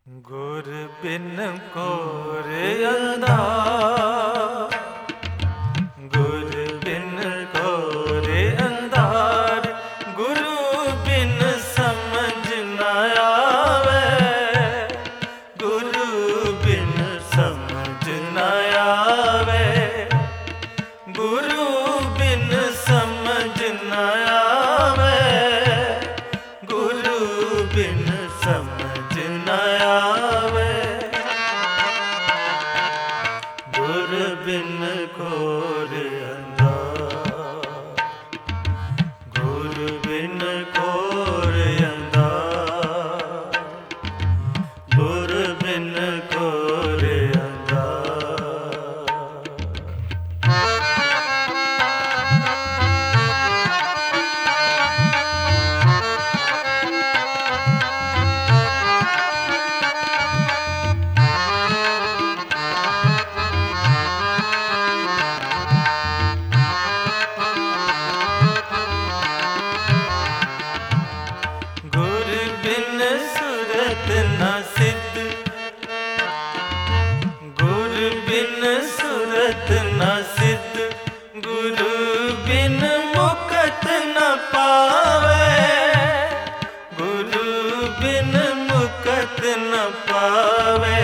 गुर बिन कोरे अंधार, गुर बिन कोरे अंधार, गुरु बिन समझ न आवे, गुरु बिन समझ न आवे, गुरु बिन समझ न आवे, गुरु बिन समझ न आवे, गुर बिन घोर अंधार, गुर बिन घोर अंधार, गुर बिन घोर अंधार। गुर बिन सुरत न सिद्ध, गुर बिन सुरत न सिद्ध, गुरु बिन मुकत न पावे, गुरु बिन मुकत न पावे,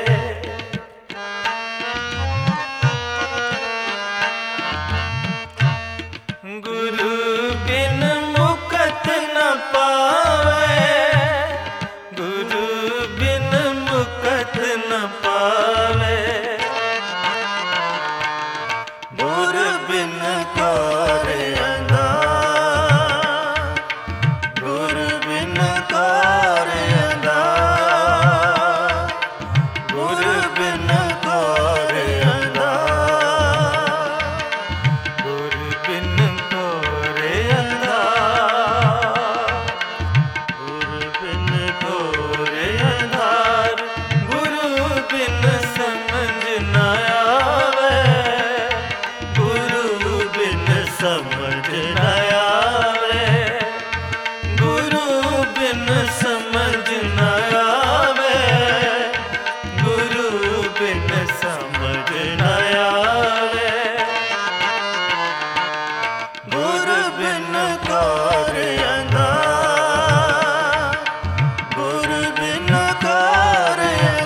गुरु बिन मुकत न पावे, गुरु बिन मुकत न पावे, गुर बिन घोर अंधार, गुर बिन घोर अंधार, गुर बिन घोर अंधार, गुर बिन घोर अंधार, गुर बिन घोर अंधार, गुरु बिन समझ न आवे, गुरु बिन समझ न आवे, गुरु बिन समझ न आवे, गुरु बिन समझ न आवे, गुर बिन घोर अंधार, गुर बिन घोर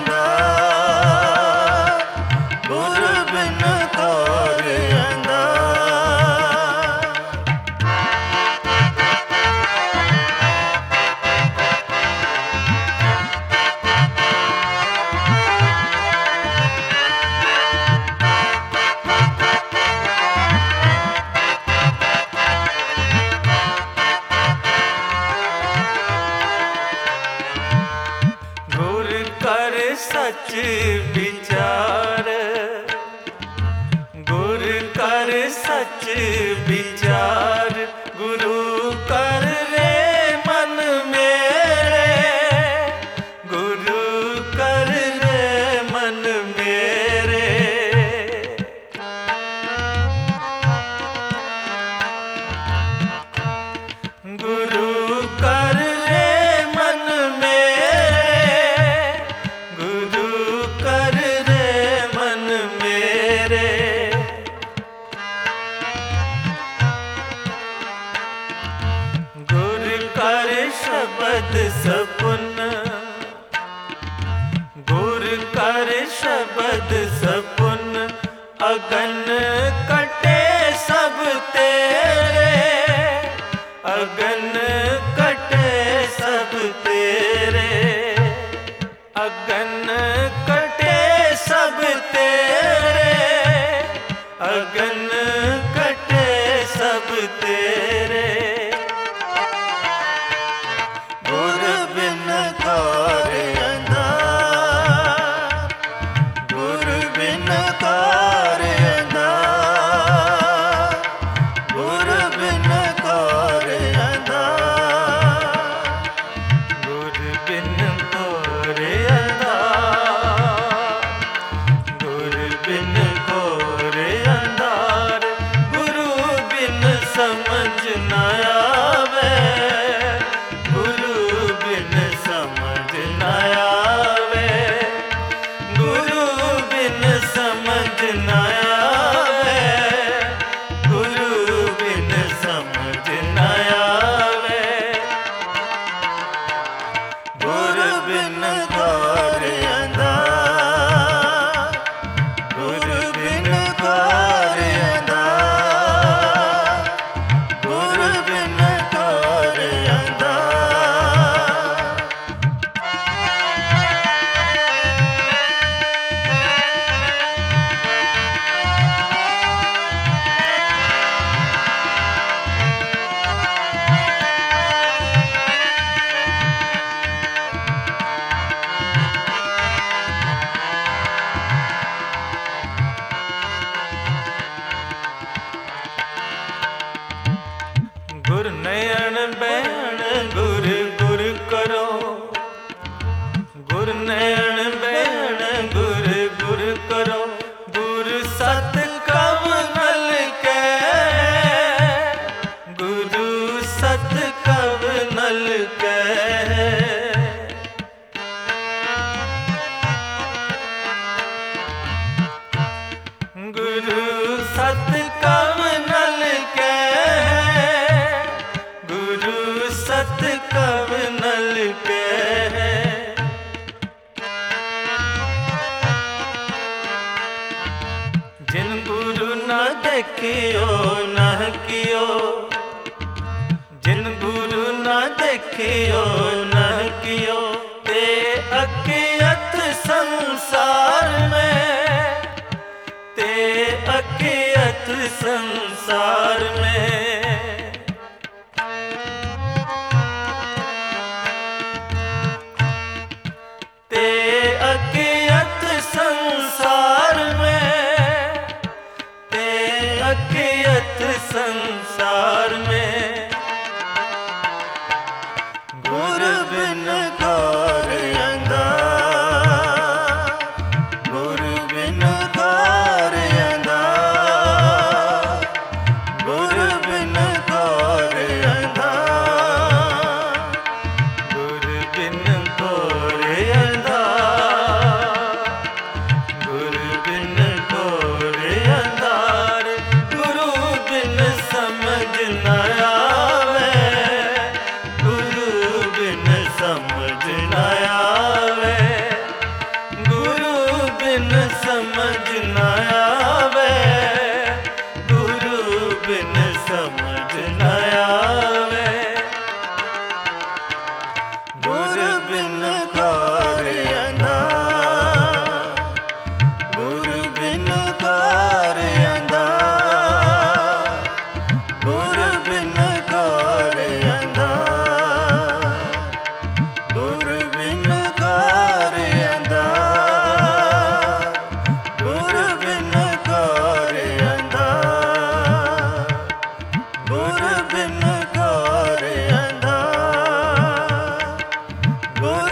अंधार, गुर बिन घोर अंधार। गुर कर सच विचार, गुर कर सच विचार, गुरु कर रे मन मेरे, गुरु कर रे मन मेरे, गुरु कर रे मन मेरे, गुरु कर रे मन मेरे, गुर कर शब्द सपुन, गुर कर शब्द सपुन, अगन कटे सब तेरे, अगन कटे सब तेरे, अगन कटे सब तेरे, अगन कटे सब तेरे, गुर बिन घोर अंधार, गुर बिन घोर अंधार, गुर बिन घोर अंधार, गुर बिन घोर अंधार, गुरु बिन कार अंधा, गुरु बिन कार अंधा, गुरु बिन कार अंधा। गुर नयन बैण गुर गुर करो, गुर नयन बैण गुर गुर करो, गुर सत कव नल कै, गुरु सत कव नल कै। गुरु सत कव नल कै, गुरु सत कव नल कै। जिन गुरु न देखियो न कियो, जिन गुरु न देखियो न कियो, ते अकियत संसार में, ते अकियत संसार में। ते अकियत संसार में, ते अकियत संसार में। गुरु बिन कार अंधा, गुरु बिन कार अंधा, गुरु बिन कार अंधा, गुरु बिन कार अंधा, गुरु बिन कार अंधार। गुरु बिन समझ न आवे, गुरु बिन समझ न आवे, गुरु बिन समझ न आवे, गुरु बिन समझ न आवे। गुरु बिन कार अंधा, गुरु बिन कार अंधा, गुरु बिन कार अंधा, गुरु बिन कार अंधा, गुरु बिन कार अंधा, गुरु बिन कार अंधा, गुरु